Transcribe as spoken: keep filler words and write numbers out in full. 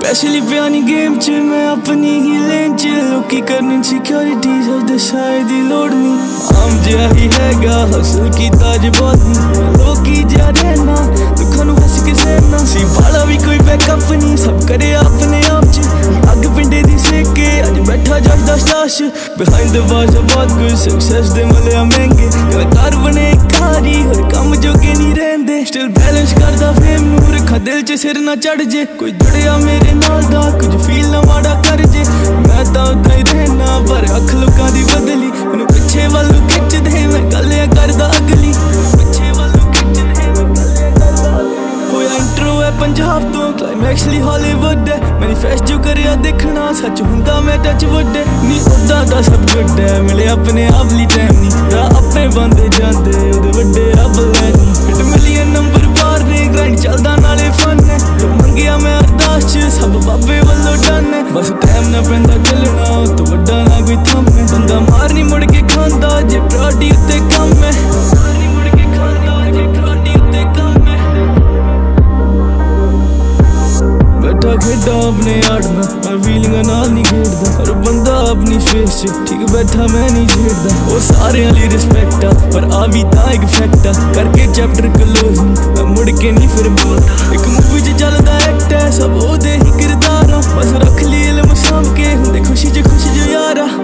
specially पियानी game च मैं अपनी ही लेन च लोकी करन सिक्योरिटी सजदे शायद ही लोड़ नहीं आम जिहा ही हैगा हसल कीता ज बहुत नहीं लोकी जिहा रहना दुखां नूं हस के सहना सी बाला भी कोई बैकअप नहीं सब करे अपने आप च अग पिंडे दी सेके अज बैठा जजदा स्टाश बिहाइंड द बार्स बहुत कुछ सक्सेस दे मलिया महंगे कलाकार बने कारी और कम जोगे नहीं रहंदे स्टिल बैलेंस करदा फेम नूं रखा दिल च सिर ना चढ़ जे कोई जुड़िया मेरे नाल दा कुछ फील ना माड़ा कर जे मैं तां उदां ही रहना पर अख लोकां दी बदली मैनूं पिछे वालों खिच दे मैं गल्लियां करदा अगली पिछे वालों खिच दे मैं गल्लियां करदा होया इंट्रो है पंजाब तो क्लाइमैक्स ली हॉलीवुड है मैनिफेस्ट जो करिया देखना सच हुंदा मैं टच वुड नी उदां दा सब गुड है मिले अपने आप ली टाइम नी राह अपने बंदे जांदे ओदे वड्डे रब लैनी हिट मिलियन नंबर पार ने ग्राइंड चलदा नाले फन है जो मंगिया मैं अरदास च सब बाबे वल्लों डन है बस टाइम ना पैंदा चलना तो वड्डा ना कोई थम है बंदा मार नहीं मुड़ के खांदा जे प्राडी उत्ते कम है मार नहीं मुड़ के खांदा जे प्राडी उत्ते कम है बैठा खेडा अपने आड़ में मैं फीलिंग नाल नहीं खेड़दा हर बंदा अपनी स्पेस च ठीक बैठा मैं नहीं छेड़दा वो सारे वाली रिस्पेक्ट आ पर आ भी तां एक फैक्ट आ करके चैप्टर क्लोज नहीं मैं मुड़ के नहीं फिर बोलदा एक मूवी च चलदा एक्ट है सब ओदे ही किरदार आ बस रख ली इल्म साम के हुंदे खुशी च खुश जो यारा